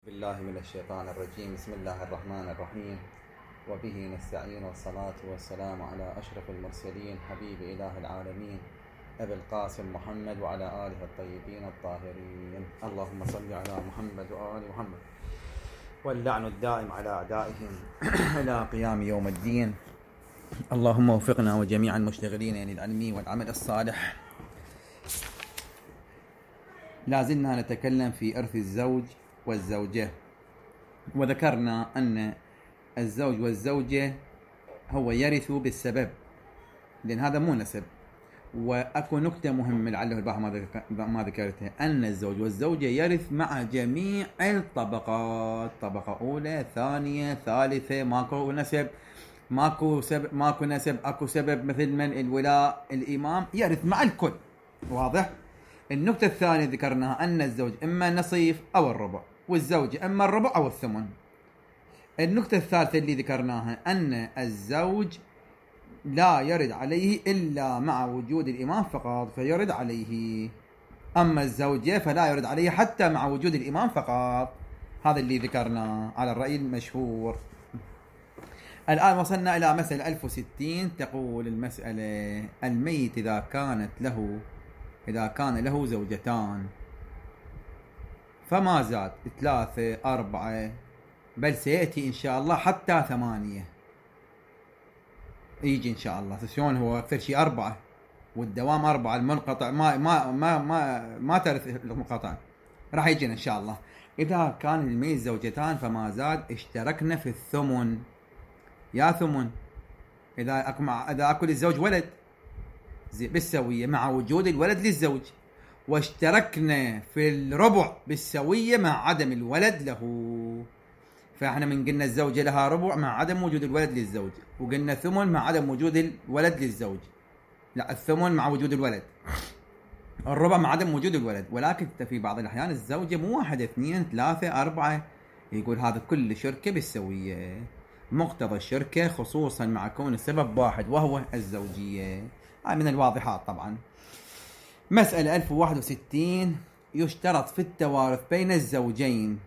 بالله من الشيطان الرجيم. بسم الله الرحمن الرحيم، وبه نستعين، والصلاة والسلام على أشرف المرسلين حبيب إله العالمين أبي القاسم محمد وعلى آله الطيبين الطاهرين. اللهم صل على محمد وآل محمد، واللعن الدائم على أعدائهم إلى قيام يوم الدين. اللهم وفقنا وجميع المشتغلين للعلم والعمل الصالح. لازلنا نتكلم في إرث الزوج والزوجة، وذكرنا أن الزوج والزوجة هو يرث بالسبب، لأن هذا مو نسب. وأكو نكتة مهمة لعله البعض ما ذكرتها، أن الزوج والزوجة يرث مع جميع الطبقات، طبقة أولى ثانية ثالثة، ماكو نسب ماكو نسب، أكو سبب مثل من الولاء الإمام، يرث مع الكل. واضح؟ النكتة الثانية ذكرناها أن الزوج إما النصيف أو الربع، والزوجة إما الربع أو الثمن. النكتة الثالثة اللي ذكرناها أن الزوج لا يرد عليه إلا مع وجود الإمام فقط فيرد عليه، أما الزوجة فلا يرد عليه حتى مع وجود الإمام فقط. هذا اللي ذكرناه على الرأي المشهور. الآن وصلنا إلى مسألة 1060. تقول المسألة: الميت إذا كان له زوجتان فما زاد 3 4، بل سيأتي إن شاء الله حتى 8، يجي إن شاء الله. شلون هو أكثر شيء 4 والدوام 4، المنقطع ما ترث المنقطع، راح يجينا إن شاء الله. إذا كان الميت زوجتان فما زاد اشتركنا في الثمن. يا ثمن إذا أكو للزوج ولد بالسوية مع وجود الولد للزوج، واشتركنا في الربع بالسوية مع عدم الولد له. فاحنا من قلنا الزوجة لها ربع مع عدم وجود الولد للزوج، وقلنا ثمن مع عدم وجود الولد للزوج. لا، الثمن مع وجود الولد، الربع مع عدم وجود الولد. ولكن في بعض الأحيان الزوجة مو 1 2 3 4، يقول هذا كل شركة بالسوية. مقتضى الشركة خصوصا مع كون السبب واحد وهو الزوجية. من الواضحات طبعا. مسألة 1061: يشترط في التوارث بين الزوجين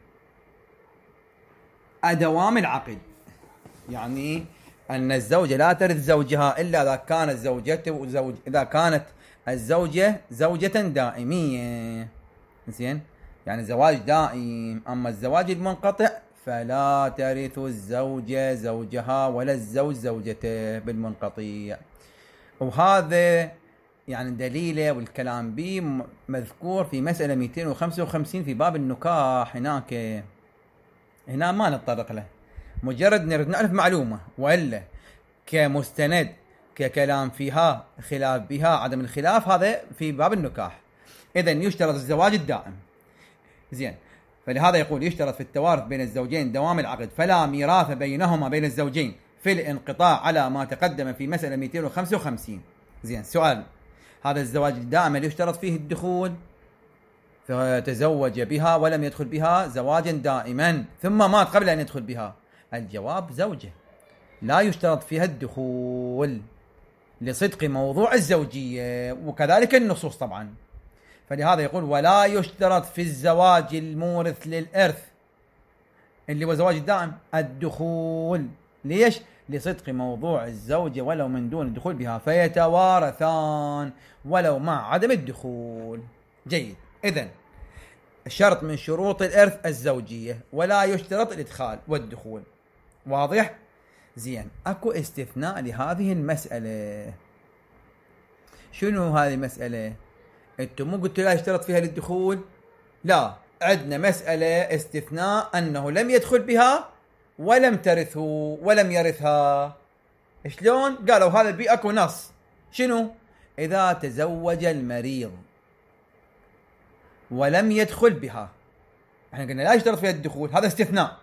دوام العقد، يعني أن الزوجة لا ترث زوجها إلا إذا كانت الزوجة زوجة دائمية. زين، يعني زواج دائم. أما الزواج المنقطع فلا ترث الزوجة زوجها ولا الزوج زوجته بالمنقطع. وهذا يعني دليله والكلام به مذكور في مسألة 255 في باب النكاح. هنا ما نتطرق له، مجرد نريد نعرف معلومة، وإلا كمستند ككلام فيها خلاف بها عدم الخلاف هذا في باب النكاح. إذن يشترط الزواج الدائم. زين، فلهذا يقول: يشترط في التوارث بين الزوجين دوام العقد، فلا ميراث بينهما بين الزوجين في الانقطاع على ما تقدم في مسألة 255. زين، سؤال: هذا الزواج الدائم اللي يشترط فيه الدخول، فتزوج بها ولم يدخل بها زواجا دائما ثم مات قبل أن يدخل بها، الجواب زوجة لا يشترط فيها الدخول لصدق موضوع الزوجية، وكذلك النصوص طبعا. فلهذا يقول: ولا يشترط في الزواج المورث للإرث اللي هو زواج الدائم الدخول. ليش؟ لصدق موضوع الزوجة ولو من دون الدخول بها، فيتوارثان ولو مع عدم الدخول. جيد. إذن الشرط من شروط الإرث الزوجية، ولا يشترط الإدخال والدخول. واضح؟ زين، أكو استثناء لهذه المسألة. شنو هذه المسألة؟ أنتم مو قلتوا لا يشترط فيها للدخول؟ لا، عندنا مسألة استثناء أنه لم يدخل بها ولم ترثه ولم يرثها. شلون؟ قالوا هذا البيئة أكو نص. شنو؟ إذا تزوج المريض ولم يدخل بها، احنا قلنا لا يشترط فيها الدخول، هذا استثناء.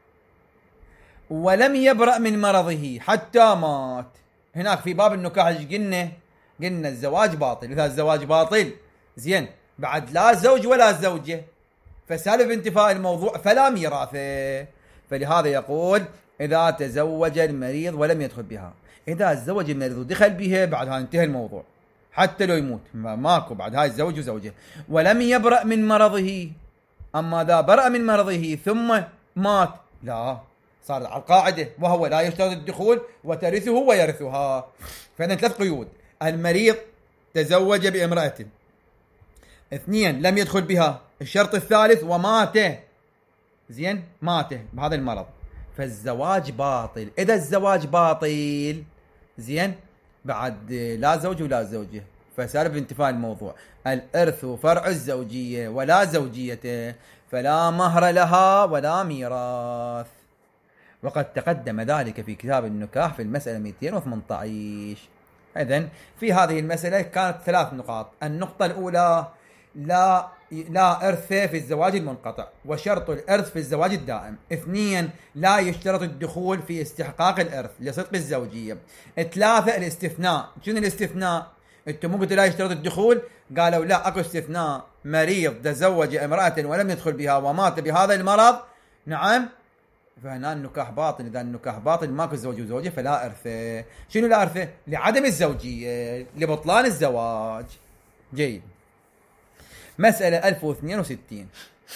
ولم يبرأ من مرضه حتى مات، هناك في باب النكاح قلنا الزواج باطل. إذا الزواج باطل، زين، بعد لا زوج ولا زوجة، فسالب انتفاء الموضوع فلا ميراث. فلهذا يقول: إذا تزوج المريض ولم يدخل بها. إذا تزوج المريض ودخل بها، بعدها انتهى الموضوع، حتى لو يموت ماكو بعد هاي الزوج وزوجه. ولم يبرأ من مرضه، أما إذا برأ من مرضه ثم مات لا، صار على القاعدة، وهو لا يشترط الدخول وترثه ويرثها. فإذا 3 قيود: المريض تزوج بامرأة، 2 لم يدخل بها، الشرط الثالث ومات، زين مات بهذا المرض، فالزواج باطل. إذا الزواج باطل زين بعد لا زوج ولا زوجة، فسالب انتفاء الموضوع. الإرث فرع الزوجية ولا زوجية، فلا مهر لها ولا ميراث، وقد تقدم ذلك في كتاب النكاح في المسألة 218. إذن في هذه المسألة كانت 3 نقاط. النقطة الأولى: لا إرث في الزواج المنقطع، وشرط الإرث في الزواج الدائم. 2 لا يشترط الدخول في استحقاق الإرث لصدق الزوجية. 3 الاستثناء. شنو الاستثناء؟ انتم مو قلتوا لا يشترط الدخول، قالوا لا اكو استثناء: مريض تزوج امرأة ولم يدخل بها ومات بهذا المرض، نعم، فهنا النكاح باطل. اذا النكاح باطل ماكو زوج وزوجة فلا إرث. شنو لا إرث؟ لعدم الزوجية، لبطلان الزواج. جيد. مسألة 1062: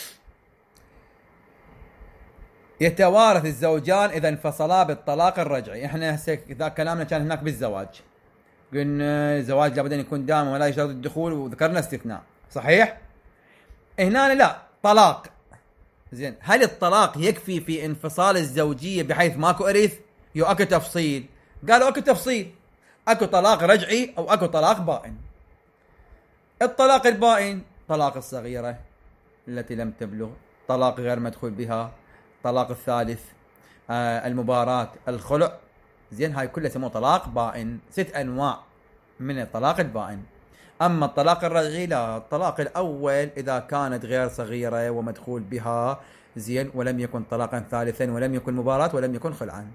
يتوارث الزوجان إذا انفصلا بالطلاق الرجعي. احنا هسه إذا كلامنا كان هناك بالزواج، قلنا الزواج لابد أن يكون دائما ولا يشترط الدخول، وذكرنا استثناء، صحيح؟ هنا لا، طلاق. زين، هل الطلاق يكفي في انفصال الزوجية بحيث ماكو إرث؟ يو اكو تفصيل. قالوا اكو تفصيل، اكو طلاق رجعي او اكو طلاق بائن. الطلاق البائن: طلاق الصغيرة التي لم تبلغ، طلاق غير مدخول بها، طلاق الثالث، المباراة، الخلع. زين، هاي كلها يسموه طلاق بائن. 6 أنواع من الطلاق البائن. أما الطلاق الرجعي لا، الطلاق الأول إذا كانت غير صغيرة ومدخول بها، زين، ولم يكن طلاقا ثالثا ولم يكن مباراة ولم يكن خلعا،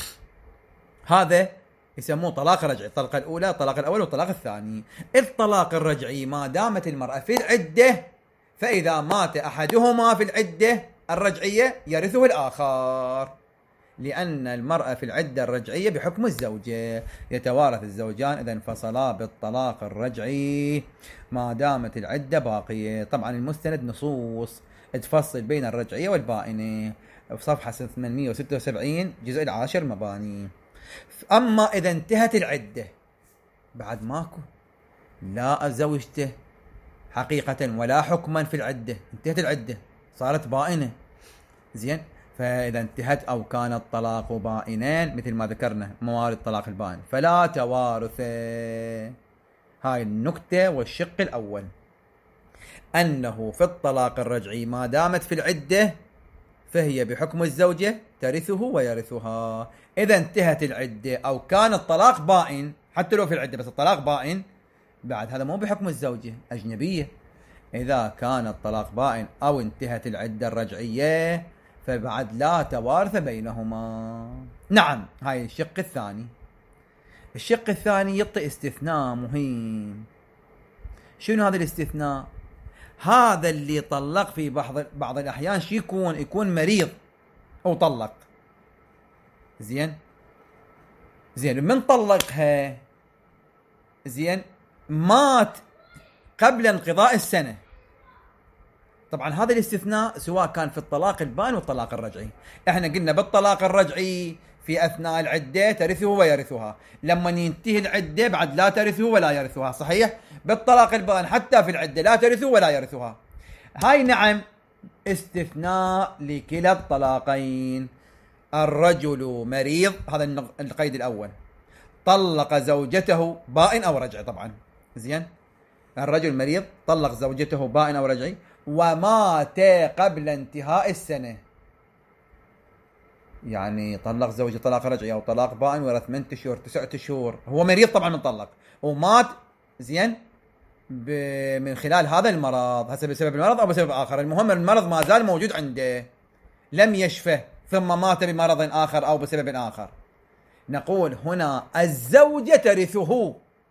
هذا يسموه طلاق رجعي. الطلقة الأولى، الطلاق الأول والطلاق الثاني. الطلاق الرجعي ما دامت المرأة في العدة، فإذا مات أحدهما في العدة الرجعية يرثه الآخر، لأن المرأة في العدة الرجعية بحكم الزوجة. يتوارث الزوجان إذا انفصلا بالطلاق الرجعي ما دامت العدة باقية. طبعا المستند نصوص تفصل بين الرجعية والبائنة في صفحة 876 جزء 10 مباني. أما إذا انتهت العدة بعد ماكو لا زوجته حقيقة ولا حكما في العدة، انتهت العدة صارت بائنة، زين، فإذا انتهت أو كان الطلاق بائنين مثل ما ذكرنا موارد الطلاق البائن فلا توارث. هاي النكتة والشق الأول، أنه في الطلاق الرجعي ما دامت في العدة فهي بحكم الزوجة ترثه ويرثها. إذا انتهت العدة أو كان الطلاق بائن، حتى لو في العدة بس الطلاق بائن، بعد هذا مو بحكم الزوجة، أجنبية. إذا كان الطلاق بائن أو انتهت العدة الرجعية فبعد لا توارث بينهما. نعم، هاي الشق الثاني. الشق الثاني يعطي استثناء مهم. شنو هذا الاستثناء؟ هذا اللي طلق في بعض الأحيان شي يكون مريض أو طلق، زين من طلقها، زين، مات قبل انقضاء السنة. طبعا هذا الاستثناء سواء كان في الطلاق البائن والطلاق الرجعي. احنا قلنا بالطلاق الرجعي في أثناء العدة ترثه ويرثها، لما ينتهي العدة بعد لا ترثه ولا يرثها، صحيح؟ بالطلاق البائن حتى في العدة لا ترثه ولا يرثها. هاي نعم استثناء لكلا الطلاقين. الرجل مريض، هذا القيد الأول، طلق زوجته بائن أو رجعي. طبعا زين، الرجل مريض طلق زوجته بائن أو رجعي ومات قبل انتهاء السنة، يعني طلق زوجته طلاق رجعي أو طلاق بائن ورث 8 أشهر 9 أشهر، هو مريض طبعا من طلق ومات، زين، من خلال هذا المرض، هسه بسبب المرض أو بسبب آخر، المهم المرض ما زال موجود عنده لم يشفه ثم مات بمرض آخر أو بسبب آخر. نقول هنا الزوجة ترثه،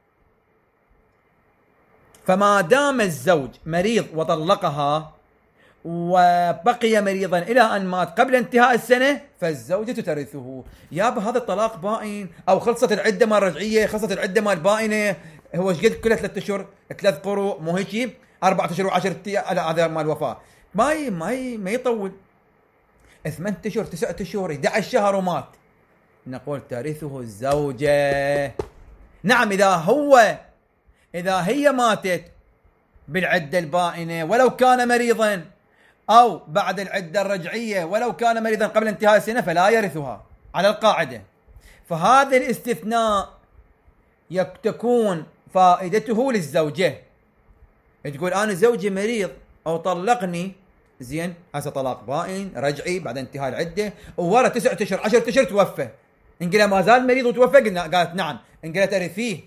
فما دام الزوج مريض وطلقها وبقي مريضا إلى أن مات قبل انتهاء السنة فالزوجة ترثه. يابا هذا الطلاق بائن أو خلصت العدة مال رجعية، خلصت العدة مال بائنة، هو قد كلها 3 أشهر 3 قروء، مو هيك 4 أشهر و10 أيام، هذا مال الوفاة ما يطول 8 اشهر 9 اشهر 11 شهر ومات، نقول ترثه الزوجة. نعم إذا هي ماتت بالعدة البائنة ولو كان مريضا، أو بعد العدة الرجعية ولو كان مريضا قبل انتهاء السنة، فلا يرثها على القاعدة. فهذا الاستثناء تكون فائدته للزوجة. تقول أنا زوجي مريض أو طلقني، زين هذا طلاق بائن رجعي بعد انتهاء العدة، وورا 9 اشهر 10 اشهر توفى، نقول ما زال مريض وتوفى؟ قالت نعم، نقول ترثيه.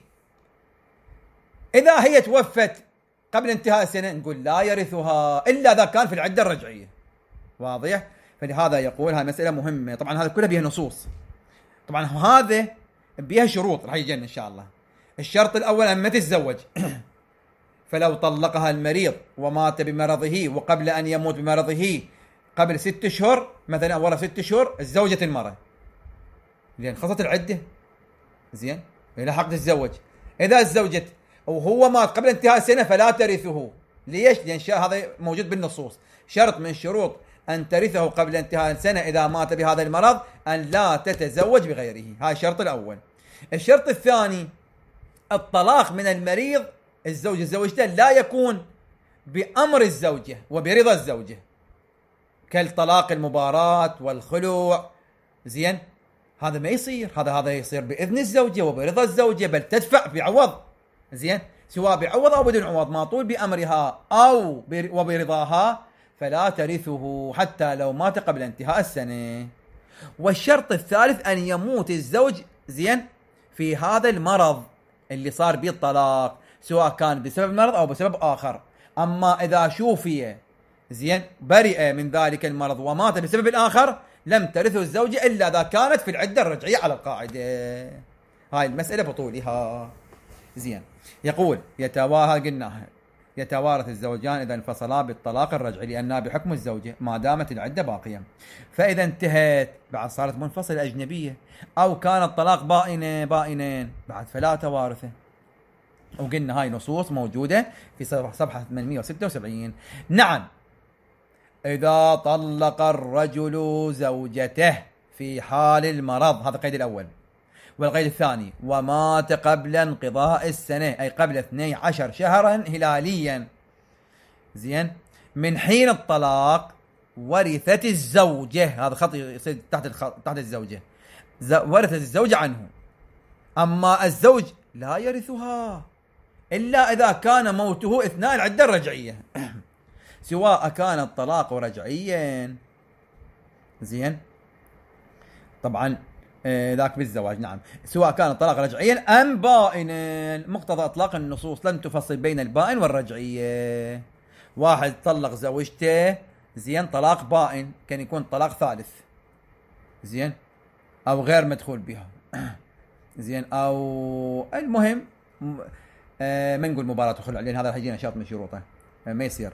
إذا هي توفت قبل انتهاء السنة نقول لا يرثها إلا إذا كان في العدة الرجعية. واضح؟ فلهذا يقول هاي مسألة مهمة. طبعا هذا كله بيها نصوص، طبعا هذا بيها شروط راح يجينا إن شاء الله. الشرط الأول أن ما تتزوج فلو طلقها المريض ومات بمرضه وقبل أن يموت بمرضه قبل 6 اشهر مثلا، ورا 6 اشهر الزوجة المرأة، لأن خلصت العدة، زين إلى حق تتزوج. إذا تزوجت وهو مات قبل انتهاء السنة فلا ترثه. ليش؟ لأن هذا موجود بالنصوص، شرط من شروط أن ترثه قبل انتهاء السنة إذا مات بهذا المرض أن لا تتزوج بغيره. هذا الشرط الأول. الشرط الثاني الطلاق من المريض الزوج زوجته لا يكون بأمر الزوجة وبرضا الزوجة، كالطلاق المباراة والخلوع، زين هذا ما يصير. هذا يصير بإذن الزوجة وبرضا الزوجة، بل تدفع بعوض، زين سواء بعوض أو بدون عوض، ما طول بأمرها أو وبرضاها، فلا ترثه حتى لو مات قبل انتهاء السنة. والشرط الثالث أن يموت الزوج، زين في هذا المرض اللي صار به الطلاق، سواء كان بسبب المرض أو بسبب آخر. أما إذا شوفي زين برئ من ذلك المرض ومات بسبب الآخر لم ترثه الزوجة إلا إذا كانت في العدة الرجعية على القاعدة. هاي المسألة بطولها. زين يقول يتوارث الزوجان إذا انفصلا بالطلاق الرجعي لأنها بحكم الزوجة ما دامت العدة باقية. فإذا انتهت بعد صارت منفصلة أجنبية، أو كان الطلاق بائنين بعد فلا توارثه. وقلنا هاي نصوص موجودة في صفحة 876. نعم إذا طلق الرجل زوجته في حال المرض، هذا القيد الأول. والقيد الثاني ومات قبل انقضاء السنة، أي قبل 12 شهرا هلاليا، زين من حين الطلاق، ورثت الزوجة، هذا خط يصير تحت الزوجة، ورثت الزوجة عنه. أما الزوج لا يرثها إلا إذا كان موته أثناء العدة الرجعية سواء كان الطلاق رجعيا، زين طبعا ذاك بالزواج، نعم سواء كان الطلاق رجعيا أم بائنا. مقتضى إطلاق النصوص لم تفصل بين البائن والرجعية. واحد طلق زوجته، زين طلاق بائن، كان يكون طلاق ثالث، زين أو غير مدخول بها، زين أو المهم ما نقول مباراة وخلع لأن هذا هيجينا شرط من شروطه ما يصير.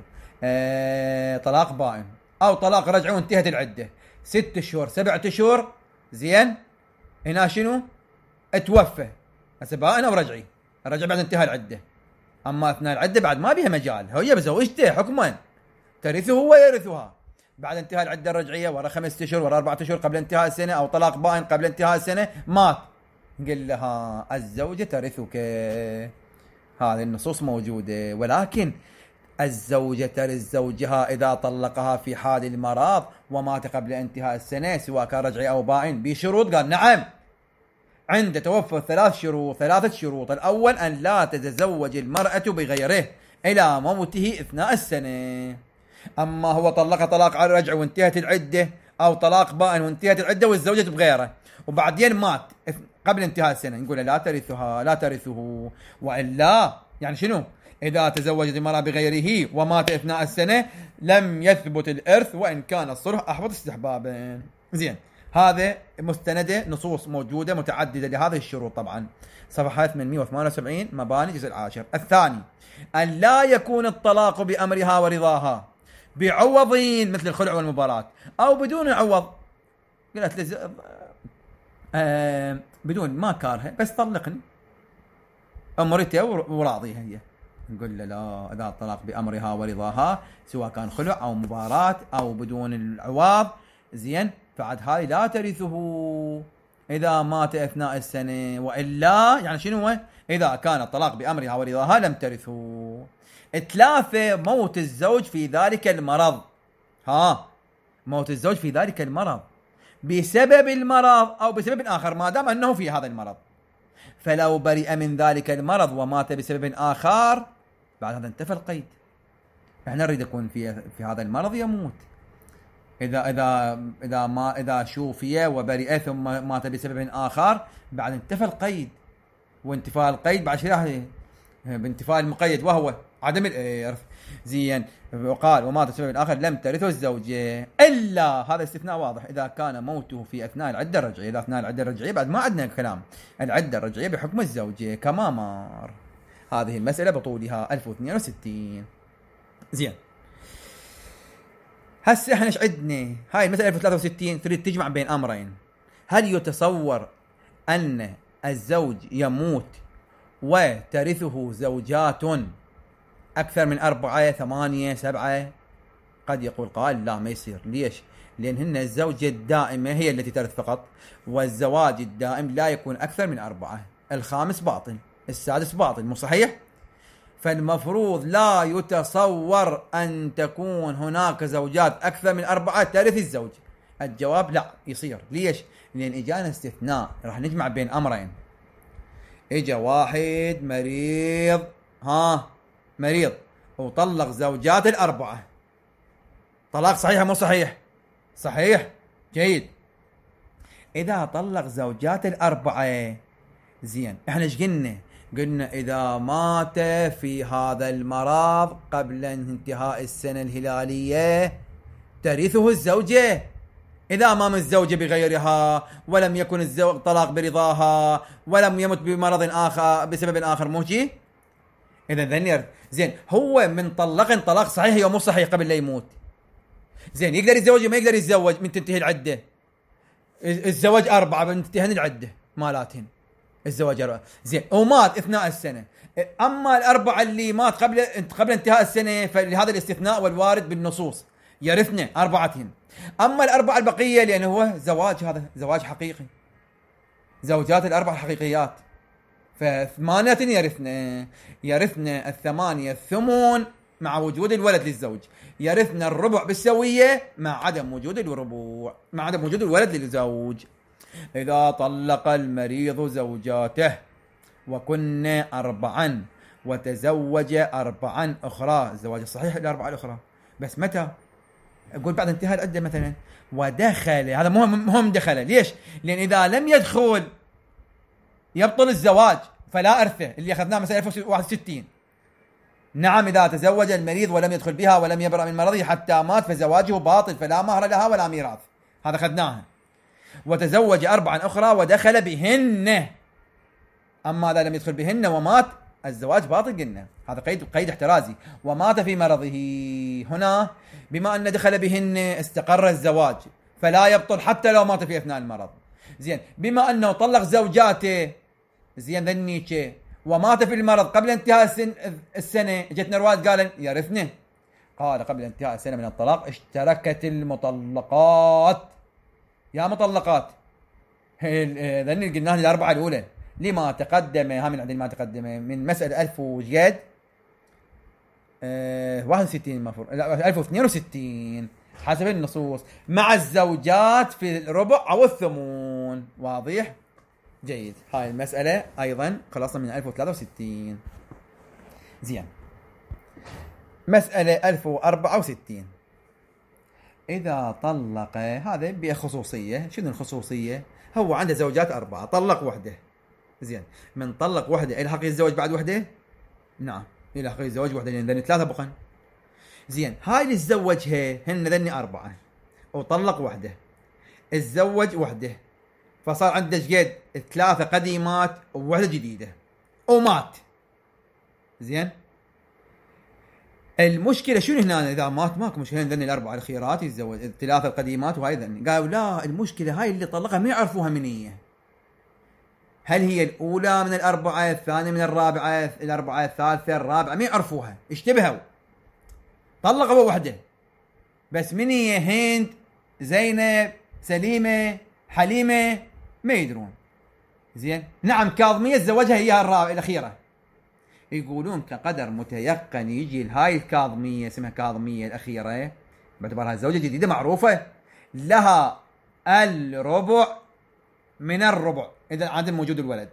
طلاق بائن أو طلاق رجعي وانتهت العدة 6 اشهر 7 اشهر، زين هنا شنو اتوفى، هسه بائن أو رجعي، الرجع بعد انتهاء العدة. أما أثناء العدة بعد ما بيها مجال، هي بزوجته حكما ترثه ويرثها بعد انتهاء العدة الرجعية، ورا 5 اشهر ورا 4 اشهر قبل انتهاء السنة، أو طلاق بائن قبل انتهاء السنة مات، قل لها الزوجة ترثك. هذه النصوص موجودة. ولكن الزوجة ترث زوجها إذا طلقها في حال المرض ومات قبل انتهاء السنة سواء كان رجعي أو بائن بشروط. قال نعم عند توفر 3 شروط. الأول أن لا تتزوج المرأة بغيره إلى موته أثناء السنة. أما هو طلق طلاق رجع وانتهت العدة، أو طلاق بائن وانتهت العدة والزوجة بغيره وبعدين مات قبل انتهاء السنة، نقول لا ترثه. وإلا يعني شنو؟ إذا تزوجت المرأة بغيره ومات أثناء السنة لم يثبت الإرث وإن كان الصلح أحوط استحبابا. زين هذا مستندة نصوص موجودة متعددة لهذه الشروط. طبعا صفحة 878 مباني جزء 10. الثاني أن لا يكون الطلاق بأمرها ورضاها بعوضين مثل الخلع والمباراة، أو بدون عوض، قلت بدون ما كارها بس طلقني أمرتها وراضيها هي، نقول له لا، إذا الطلاق بأمرها ورضاها سواء كان خلع أو مباراة أو بدون العواض، زين، فعد هاي لا ترثه إذا مات أثناء السنة، وإلا يعني شنو هو؟ إذا كان الطلاق بأمرها ورضاها لم ترثه. 3 موت الزوج في ذلك المرض. موت الزوج في ذلك المرض بسبب المرض أو بسبب آخر، ما دام أنه في هذا المرض. فلو برئ من ذلك المرض ومات بسبب آخر، بعد هذا انتفى القيد. احنا نريد يكون في هذا المرض يموت. إذا شوفي وبرئ ثم مات بسبب آخر، بعد انتفى القيد. وانتفاء القيد بعد شيء بانتفاء المقيد وهو عدم الإرث. زين، وقال ومات بسبب آخر لم ترثه الزوجة، إلا هذا استثناء واضح إذا كان موته في أثناء العدة الرجعية. إذا أثناء العدة الرجعية بعد ما عندنا كلام، العدة الرجعية بحكم الزوجة كما مر. هذه المسألة بطولها 1062. زين، هسه احنا ايش عندنا؟ هاي المسألة 1063 تريد تجمع بين أمرين. هل يتصور أن الزوج يموت وترثه زوجات أكثر من 4 8 7؟ قد يقول قائل لا، ما يصير. ليش؟ لأن هن الزوجة الدائمة هي التي ترث فقط، والزواج الدائم لا يكون أكثر من 4. الخامس باطل، السادس باطل، مو صحيح؟ فالمفروض لا يتصور أن تكون هناك زوجات أكثر من 4 ترث الزوج. الجواب لا، يصير. ليش؟ لأن إجانا استثناء، راح نجمع بين أمرين. إجا واحد مريض، مريض وطلق زوجات 4. طلاق صحيح مو صحيح؟ صحيح، جيد. إذا طلق زوجات 4، زين، إحنا إيش قلنا؟ قلنا إذا مات في هذا المرض قبل انتهاء السنة الهلالية ترثه الزوجة. إذا مات الزوجة بغيرها ولم يكن الزوج طلاق برضاها ولم يمت بمرض آخر بسبب آخر، موجي إذا ذنير. زين، هو من طلاق صحيح ومو صحيح قبل لا يموت. زين، يقدر يتزوج ما يقدر يتزوج من تنتهي العدة؟ الزواج 4 من تنتهي العدة مالاتهن، الزواج 4. زين، ومات أثناء السنة. أما 4 اللي مات قبل انتهاء السنة فلهذا الاستثناء والوارد بالنصوص يرثنا 4. أما 4 البقية لأنه هو زواج، هذا زواج حقيقي، زوجات 4 حقيقيات، ف8 يرثنا 8 الثمن مع وجود الولد للزوج، يرثنا الربع بالسوية مع عدم وجود الولد للزوج. إذا طلق المريض زوجاته وكن 4 وتزوج 4 أخرى، الزواج الصحيح 4 الأخرى، بس متى؟ أقول بعد انتهاء العدة مثلا، ودخل، هذا مهم دخل. ليش؟ لأن إذا لم يدخل يبطل الزواج فلا أرثه، اللي أخذناه مسألة 1061. نعم، إذا تزوج المريض ولم يدخل بها ولم يبرأ من مرضه حتى مات فزواجه باطل، فلا مهر لها ولا ميراث، هذا أخذناها. وتزوج 4 أخرى ودخل بهن، أما إذا لم يدخل بهن ومات الزواج باطل، قلنا هذا قيد احترازي. ومات في مرضه، هنا بما أن دخل بهن استقر الزواج فلا يبطل حتى لو مات في أثناء المرض. زين، بما أنه طلق زوجاته، زين، ذنيك ومات في المرض قبل انتهاء السنة، جتنا رواية قال يرثنه، قال قبل انتهاء السنة من الطلاق اشتركت المطلقات. يا مطلقات ذني قلنا ال4 الأولى لما تقدم، من عندنا ما تقدم من مسألة 1000 وجد 61 المفروض، لا 1062 حسب النصوص، مع الزوجات في الربع أو الثمن. واضح؟ جيد. هاي المسألة أيضا خلصنا من 1063. زين، مسألة 1064. إذا طلق، هذا بخصوصية. شنو الخصوصية؟ هو عنده زوجات 4، طلق وحده. زين، من طلق وحده إلى حق الزواج بعد وحده؟ نعم، إلى حق الزواج وحده، لأن ذني 3 بقن. زين، هاي اللي تزوجها هن ذني 4 وطلق وحده، الزوج وحده، فصار عنده قد 3 قديمات ووحدة جديدة ومات. زين، المشكلة شنو هنا؟ إذا مات ماكو مشكلة، ذني 4 الخيارات يتزوج 3 القديمات، وهاي ذني. قالوا لا، المشكلة هاي اللي طلقها ما يعرفوها منية. المشكلة هاي اللي طلقها ما يعرفوها منية. المشكلة هاي اللي طلقها ما يعرفوها منية. قالوا لا، المشكلة هاي اللي طلقها ما يعرفوها منية. هل هي الأولى من الأربعة، الثانية من الرابعة، الأربعة الثالثة الرابعة، ما يعرفوها، اشتبهوا، طلقوا وحدة بس من هي؟ هند، زينب، سليمة، حليمة، ما يدرون. زين، نعم كاظمية تزوجها إياها الأخيرة. يقولون كقدر متيقن يجي هاي الكاظمية، اسمها كاظمية الأخيرة باعتبارها زوجة جديدة معروفة، لها الربع من الربع إذا عدم موجود الولد،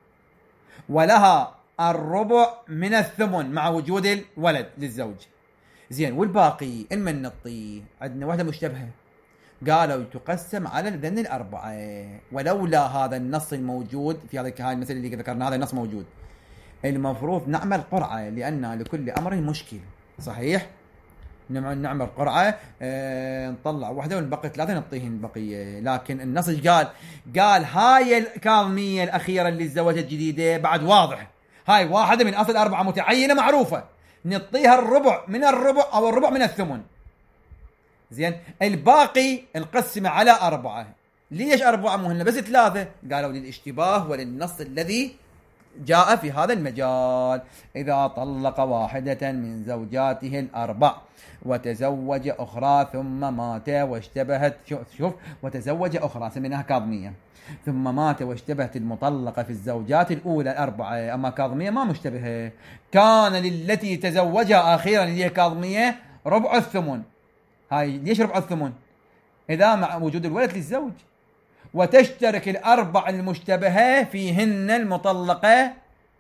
ولها الربع من الثمن مع وجود الولد للزوج. زين، والباقي المن نطي عندنا واحدة مشتبهة، قالوا تقسم على الذن الأربعة، ولولا هذا النص الموجود في هاي المثل اللي ذكرنا، هذا النص موجود، المفروض نعمل قرعة لأن لكل أمر مشكل. صحيح، نعمل قرعة، نطلع واحدة ونبقي ثلاثة نعطيهن البقية. لكن النص قال هاي الكاظمية الأخيرة اللي تزوجت جديدة بعد واضح، هاي واحدة من أصل أربعة متعينة معروفة، نعطيها الربع من الربع أو الربع من الثمن. زين، الباقي نقسمه على أربعة. ليش أربعة مهمة بس ثلاثة؟ قالوا للاشتباه وللنص الذي جاء في هذا المجال. إذا طلق واحدة من زوجاته الأربع وتزوج أخرى ثم مات واشتبهت، شوف وتزوج أخرى سميناها كاظمية، ثم مات واشتبهت المطلقة في الزوجات الأولى الأربعة، أما كاظمية ما مشتبهة، كان للتي تزوجها أخيرا اللي هي كاظمية ربع الثمن. هاي ليش ربع الثمن؟ إذا مع وجود الولد للزوج، وتشترك الأربع المشتبهة فيهن المطلقة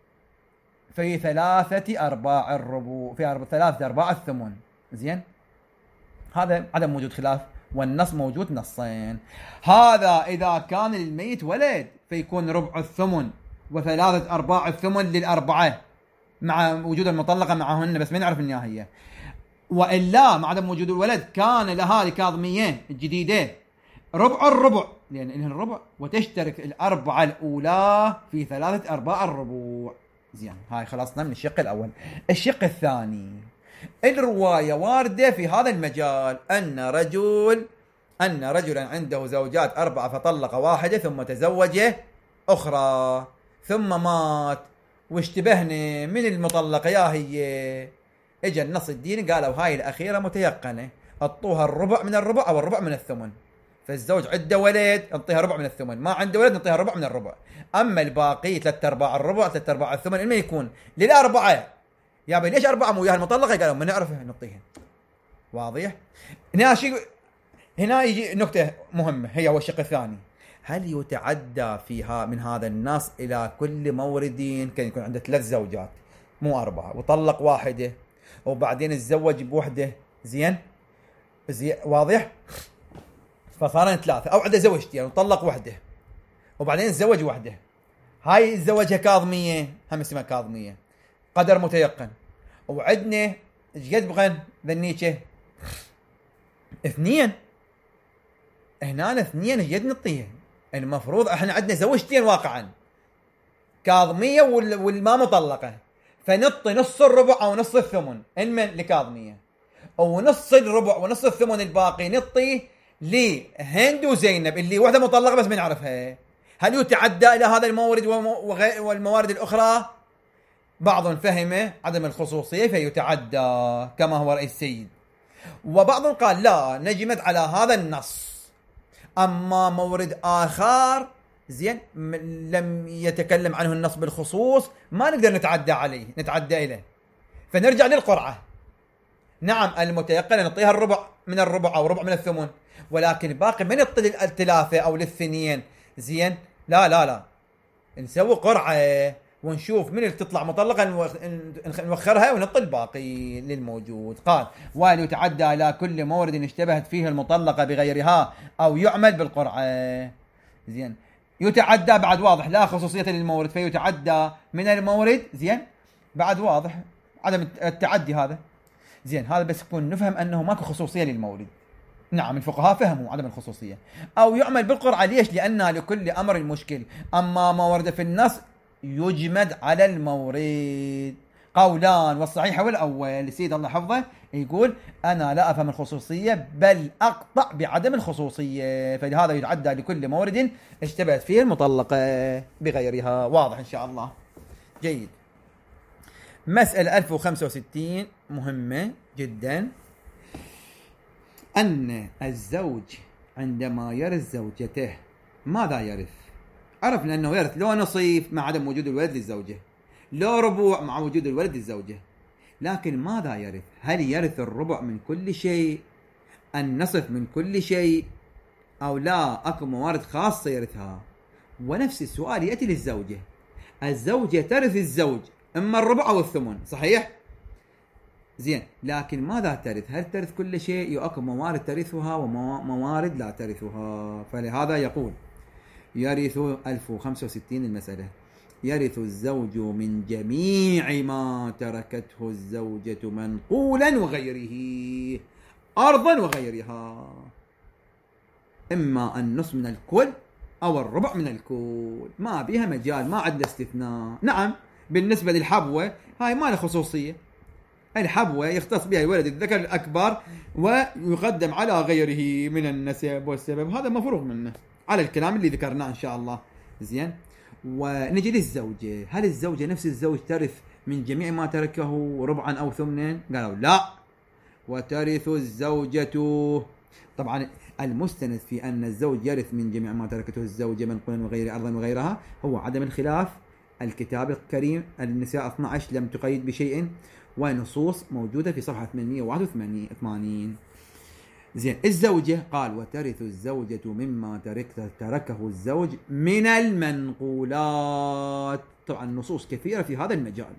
في 3/4 الربع، في 3/4 الثمن. زين، هذا عدم وجود خلاف، والنص موجود نصين. هذا إذا كان للميت ولد فيكون ربع الثمن و3/4 الثمن للأربعة مع وجود المطلقة معهن، بس ما نعرف إنها هي. وإلا مع عدم وجود الولد كان لها الكاظمية الجديدة ربع الربع، لأن إنها الربع، وتشترك الأربعة الأولى في 3/4 الربع. زين، هاي خلصنا من الشق الأول. الشق الثاني، الرواية واردة في هذا المجال أن رجلا عنده زوجات 4 فطلق واحدة ثم تزوج أخرى ثم مات واشتبهنا من المطلقة يا هي. اجى النص الديني قالوا هاي الأخيرة متيقنة، اعطوها الربع من الربع أو الربع من الثمن. فالزوج عنده ولد نعطيها ربع من الثمن، ما عنده ولد نعطيها ربع من الربع. أما الباقي 3/4 الربع 3/4 الثمن إنما يكون للأربعة. يا بي ليش 4 مو وياها المطلقة؟ قالوا ما نعرفها نعطيها. واضح؟ هنا يجي نقطة مهمة، هي هو الشق الثاني، هل يتعدى فيها من هذا النص إلى كل مورد كان يكون عنده 3 زوجات مو 4 وطلق واحدة وبعدين تزوج بوحدة؟ زين واضح؟ فصارن 3، أو عنده زوجتين وطلق وحدة وبعدين تزوج وحدة، هاي تزوجها كاظمية، هم اسمها كاظمية قدر متيقن. وعندنا ايش قد بغن ذنيشه 2، هنا 2 ايش قد نعطيها؟ المفروض احنا عندنا زوجتين واقعا كاظمية والما مطلقة، فنعطي نص الربع او نص الثمن المن لكاظمية، ونص الربع ونص الثمن الباقي نعطي لهند وزينب اللي واحدة مطلقة بس ما نعرفها. هل يتعدى إلى هذا المورد والموارد الأخرى؟ بعض فهم عدم الخصوصية فيتعدى كما هو رأي السيد، وبعض قال لا نجمد على هذا النص. أما مورد آخر زين لم يتكلم عنه النص بالخصوص ما نقدر نتعدى إليه، فنرجع للقرعة. نعم المتيقن نعطيها الربع من الربع أو ربع من الثمن، ولكن باقي من نعطي لل3 أو لل2. زين، لا نسوي قرعة ونشوف من اللي تطلع مطلقة نوخرها ونعطي الباقي للموجود. قال وأن يتعدى إلى كل مورد اشتبهت فيه المطلقة بغيرها أو يعمل بالقرعة. زين، يتعدى بعد واضح لا خصوصية للمورد فيتعدى من المورد. زين، بعد واضح عدم التعدي هذا. زين، هذا بس يكون نفهم أنه ماكو خصوصية للمورد. نعم الفقهاء فهموا عدم الخصوصية. أو يعمل بالقرعة، ليش؟ لأن لكل أمر مشكل، أما ما ورد في النص يجمد على المورد. قولان، والصحيح هو الأول. سيد الله حفظه يقول أنا لا أفهم الخصوصية بل أقطع بعدم الخصوصية، فلهذا يتعدى لكل مورد اشتبهت فيه المطلقة بغيرها. واضح إن شاء الله. جيد. مسألة 1065 مهمة جدا، أن الزوج عندما يرث زوجته ماذا يرث؟ عرفنا أنه يرث لو نصيف مع عدم وجود الولد للزوجة، لو ربع مع وجود الولد للزوجة، لكن ماذا يرث؟ هل يرث الربع من كل شيء، النصف من كل شيء، أو لا أكو موارد خاصة يرثها؟ ونفس السؤال يأتي للزوجة. الزوجة ترث الزوج إما الربع أو الثمن، صحيح؟ زين، لكن ماذا ترث؟ هل ترث كل شيء؟ يؤكد موارد ترثها وموارد لا ترثها. فلهذا يقول يرث 1065 المسألة، يرث الزوج من جميع ما تركته الزوجة منقولا وغيره، أرضا وغيرها، إما النصف من الكل أو الربع من الكل، ما بها مجال، ما عندنا استثناء. نعم بالنسبة للحبوة هاي ما لها خصوصية، الحبوة يختص بها الولد الذكر الأكبر ويقدم على غيره من النسب والسبب، هذا مفروغ منه على الكلام اللي ذكرناه إن شاء الله. زين. ونجي للزوجة، هل الزوجة نفس الزوج ترث من جميع ما تركه ربعا أو ثمنا؟ قالوا لا، وترث الزوجة. طبعا المستند في أن الزوج يرث من جميع ما تركته الزوجة منقولا وغير أرضا وغيرها هو عدم الخلاف. الكتاب الكريم النساء 12 لم تقيد بشيء، ونصوص موجودة في صفحة 881. زين. الزوجة قال وترث الزوجة مما تركه الزوج من المنقولات. طبعا نصوص كثيرة في هذا المجال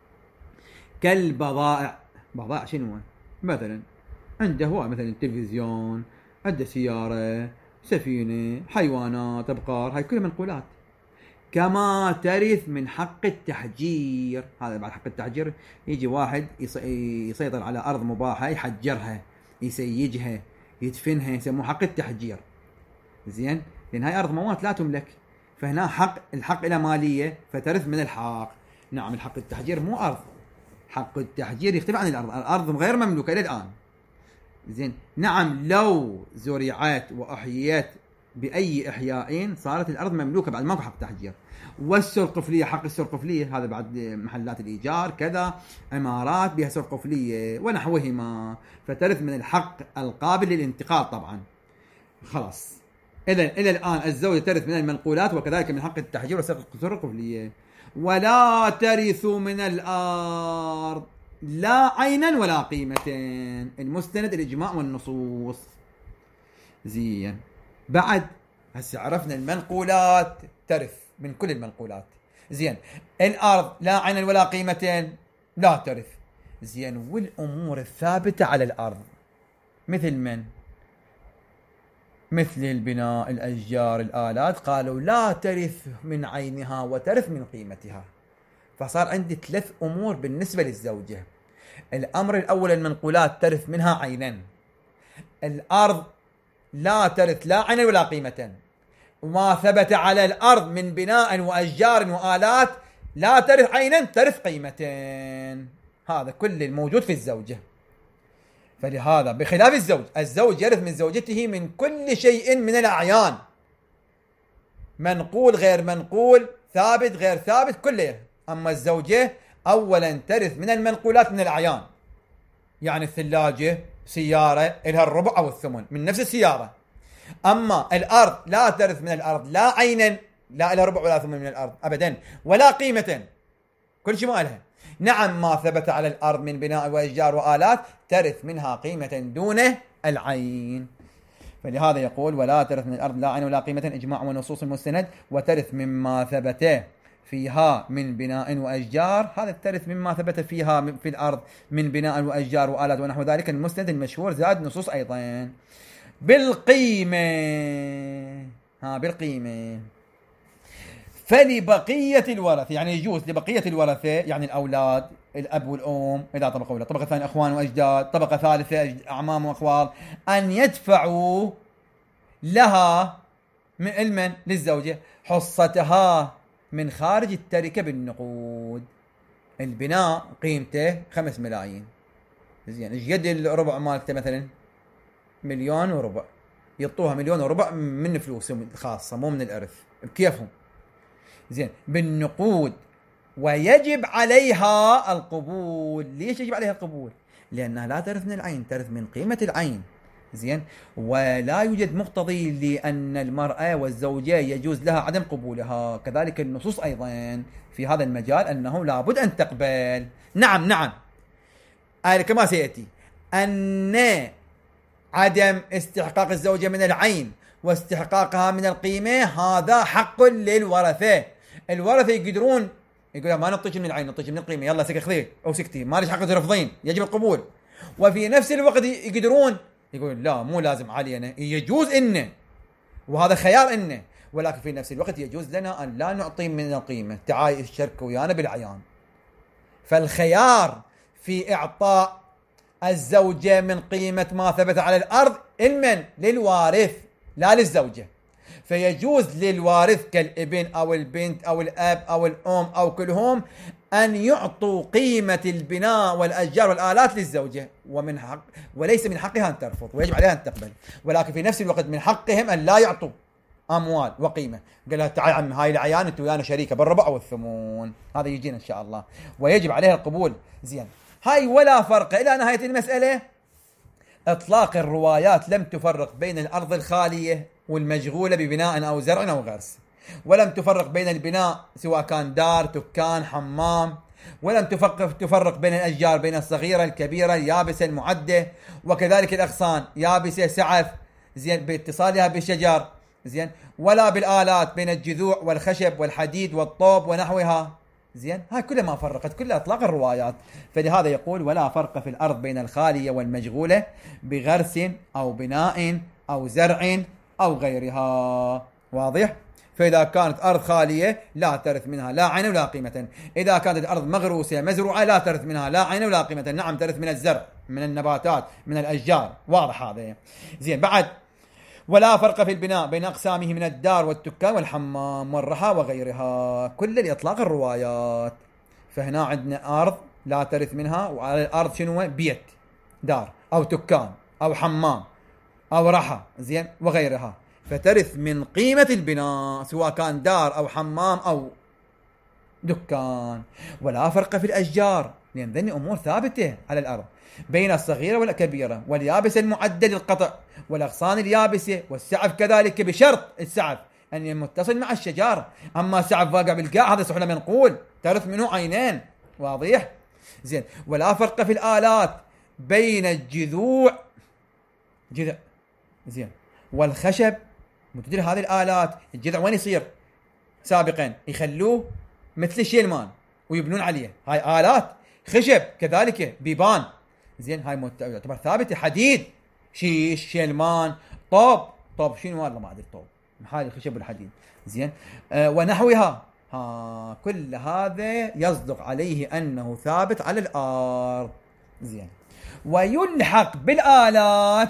كالبضائع. بضائع شنو؟ مثلا عنده هو مثلا التلفزيون، عنده سيارة، سفينة، حيوانات، أبقار، هاي كلها منقولات. كما ترث من حق التحجير. هذا بعد حق التحجير يجي واحد يسيطر على أرض مباحة، يحجرها، يسيجها، يدفنها، يسموه حق التحجير. زين، لأن هاي أرض موات لا تملك، فهنا الحق إلى مالية فترث من الحق. نعم الحق التحجير مو أرض، حق التحجير يختلف عن الأرض، الأرض غير مملوكة إلى الآن. زين. نعم لو زرعت وأحييت بأي إحياء صارت الأرض مملوكة بعد ماكو حق تحجير. والسرقفلية، حق السرقفلية هذا بعد محلات الإيجار كذا، عمارات بها سرقفلية ونحوهما، فترث من الحق القابل للانتقال طبعا. خلاص، إذن إلى الآن الزوجة ترث من المنقولات وكذلك من حق التحجير والسرقفلية. ولا ترث من الأرض لا عينا ولا قيمتين. المستند الإجماع والنصوص. زين. بعد هسه عرفنا المنقولات ترث من كل المنقولات. زين. الأرض لا عينا ولا قيمتين لا ترث. زين. والأمور الثابتة على الأرض مثل من؟ مثل البناء، الأشجار، الآلات، قالوا لا ترث من عينها وترث من قيمتها. فصار عندي 3 أمور بالنسبة للزوجة. الأمر الأول المنقولات ترث منها عينا، الأرض لا ترث لا عينا ولا قيمة، وما ثبت على الأرض من بناء وأشجار وآلات لا ترث عينا ترث قيمتين. هذا كل الموجود في الزوجة. فلهذا بخلاف الزوج يرث من زوجته من كل شيء من الأعيان، منقول غير منقول، ثابت غير ثابت، كله. أما الزوجة أولا ترث من المنقولات من الأعيان، يعني الثلاجة، سيارة إلها الربع أو الثمن من نفس السيارة. أما الأرض لا ترث من الأرض لا عينا، لا إلها ربع ولا ثمن من الأرض أبدا، ولا قيمة، كل شيء ما لها. نعم ما ثبت على الأرض من بناء وأشجار وآلات ترث منها قيمة دون العين. فلهذا يقول ولا ترث من الأرض لا عين ولا قيمة، إجماع ونصوص المستند. وترث مما ثبت فيها من بناء وأشجار، هذا الترث مما ثبت فيها في الأرض من بناء وأشجار وآلات ونحو ذلك. المستند المشهور زاد نصوص أيضا بالقيمة. بالقيمة. فلبقية الورث، يعني يجوز لبقية الورثة، يعني الأولاد، الأب والأم إذا طبقة أولى، طبقة ثانية أخوان وأجداد، طبقة ثالثة أعمام وأخوال، أن يدفعوا لها من للزوجة حصتها من خارج التركة بالنقود. البناء قيمته 5 ملايين، زين ايش قد الربع مالته؟ مثلا 1,400,000، يعطوها 1,400,000 من فلوسهم الخاصة مو من الإرث بكيفهم، زين بالنقود، ويجب عليها القبول. ليش يجب عليها القبول؟ لأنها لا ترث من العين، ترث من قيمة العين، زين. ولا يوجد مقتضي لأن المرأة والزوجة يجوز لها عدم قبولها. كذلك النصوص أيضا في هذا المجال أنه لابد أن تقبل. نعم كما سيأتي أن عدم استحقاق الزوجة من العين واستحقاقها من القيمة هذا حق للورثة. الورثة يقدرون يقول ما نطيش من العين، نطيش من القيمة، يلا سك خذي أو سكتي، ما ليش حق ترفضين، يجب القبول. وفي نفس الوقت يقدرون يقول لا مو لازم علينا، يجوز إنه، وهذا خيار إنه، ولكن في نفس الوقت يجوز لنا أن لا نعطي من القيمة، تعاي الشرك ويانا بالعيان. فالخيار في إعطاء الزوجة من قيمة ما ثبت على الأرض المن للوارث لا للزوجة. فيجوز للوارث كالابن أو البنت أو الأب أو الأم أو كلهم أن يعطوا قيمة البناء والأشجار والآلات للزوجة، ومن حق وليس من حقها أن ترفض، ويجب عليها أن تقبل. ولكن في نفس الوقت من حقهم أن لا يعطوا أموال وقيمة. قال لها تعال عم هاي العيان أنت ويانا شريكة بالربع أو الثمون، هذا يجينا إن شاء الله، ويجب عليها القبول. زين هاي ولا فرق إلى نهاية المسألة. إطلاق الروايات لم تفرق بين الأرض الخالية والمشغولة ببناء أو زرع أو غرس، ولم تفرق بين البناء سواء كان دار، دكان، حمام، ولم تفرق بين الأشجار بين الصغيرة الكبيرة، اليابسة المعدة، وكذلك الأغصان يابسة سعف، زين باتصالها بالشجر، زين، ولا بالآلات بين الجذوع والخشب والحديد والطوب ونحوها، زين. هاي كلها ما فرقت، كلها اطلاق الروايات. فلهذا يقول ولا فرق في الارض بين الخاليه والمشغوله بغرس او بناء او زرع او غيرها. واضح؟ فاذا كانت ارض خاليه لا ترث منها لا عين ولا قيمه. اذا كانت الارض مغروسه مزروعه لا ترث منها لا عين ولا قيمه. نعم ترث من الزرع، من النباتات، من الاشجار. واضح هذا؟ زين. بعد ولا فرق في البناء بين أقسامه من الدار والدكان والحمام والرحى وغيرها، كل لإطلاق الروايات. فهنا عندنا أرض لا ترث منها، وعلى الأرض شنو؟ بيت، دار أو دكان أو حمام أو رحى، زين، وغيرها، فترث من قيمة البناء سواء كان دار أو حمام أو دكان. ولا فرق في الأشجار، لأن ذني أمور ثابتة على الأرض، بين الصغيرة والكبيرة واليابسة المعدة للقطع والأغصان اليابسة والسعف كذلك، بشرط السعف أن يتصل مع الشجار. أما السعف واقع بالقاع هذا سحنا منقول، ترث منه عينين. واضح؟ زين. ولا فرق في الآلات بين الجذوع، جذع، زين، والخشب. متدري هذه الآلات الجذع وين يصير؟ سابقا يخلوه مثل الشيلمان ويبنون عليه، هاي آلات. خشب كذلك بيبان، زين، هاي تعتبر ثابتة. حديد، شيش، شيلمان، طوب شنو والله ما ادري، طوب محال الخشب والحديد، زين، ونحوها. كل هذا يصدق عليه انه ثابت على الارض، زين. ويلحق بالآلات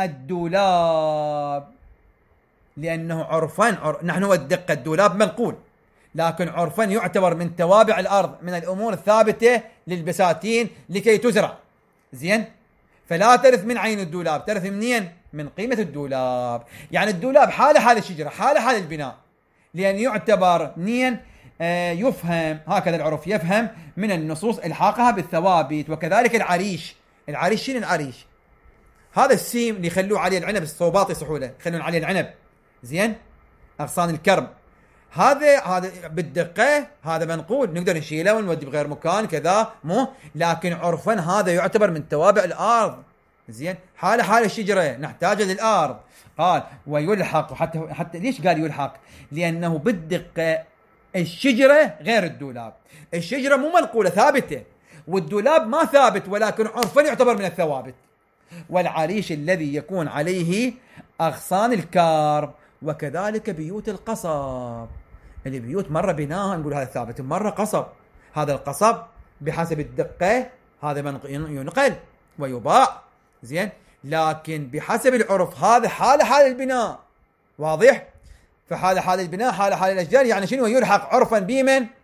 الدولاب، لانه عرفا نحن والدقة الدولاب منقول، لكن عرفا يعتبر من توابع الارض، من الامور الثابتة للبساتين لكي تزرع، زين. فلا ترث من عين الدولاب، ترث منين؟ من قيمة الدولاب. يعني الدولاب حال حال الشجرة، حال حال البناء، لأن يعتبر منين؟ يفهم، هكذا العرف يفهم من النصوص الحاقها بالثوابت. وكذلك العريش. العريش شنو العريش؟ هذا السيم اللي يخلوه عليه العنب، الصوباط يصحوله يخلون عليه العنب، زين، أغصان الكرم. هذا بالدقة هذا منقول، نقدر نشيله ونودي بغير مكان كذا، مو لكن عرفا هذا يعتبر من توابع الأرض، زين، حال الشجرة نحتاج للأرض. قال ويلحق، حتى ليش قال يلحق؟ لأنه بالدقة الشجرة غير الدولاب. الشجرة مو منقولة ثابتة، والدولاب ما ثابت، ولكن عرفا يعتبر من الثوابت. والعريش الذي يكون عليه أغصان الكرم، وكذلك بيوت القصب. البيوت مرة بناها نقول هذا ثابت، مرة قصب. هذا القصب بحسب الدقة هذا ينقل ويباع، زين، لكن بحسب العرف هذا حال البناء. واضح؟ فحال البناء حال الأشجار، يعني شنو؟ يلحق عرفا بمن؟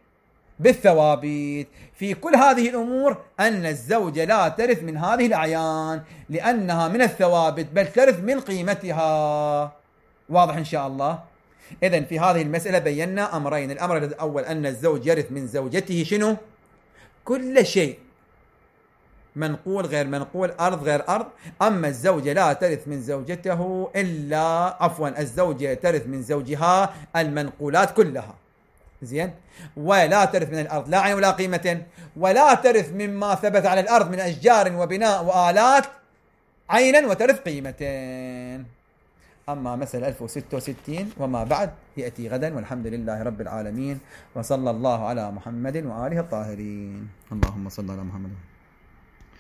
بالثوابت. في كل هذه الأمور أن الزوجة لا ترث من هذه الأعيان لأنها من الثوابت، بل ترث من قيمتها. واضح إن شاء الله؟ إذن في هذه المسألة بينا أمرين. الأمر الأول أن الزوج يرث من زوجته شنو؟ كل شيء، منقول غير منقول، أرض غير أرض. أما الزوجة لا ترث من زوجته إلا الزوجة ترث من زوجها المنقولات كلها. زين. ولا ترث من الأرض لا عين ولا قيمة، ولا ترث مما ثبت على الأرض من أشجار وبناء وآلات عينا وترث قيمة. أما مسألة 1066 وما بعد يأتي غدا، والحمد لله رب العالمين، وصلى الله على محمد وآله الطاهرين. اللهم صل على محمد.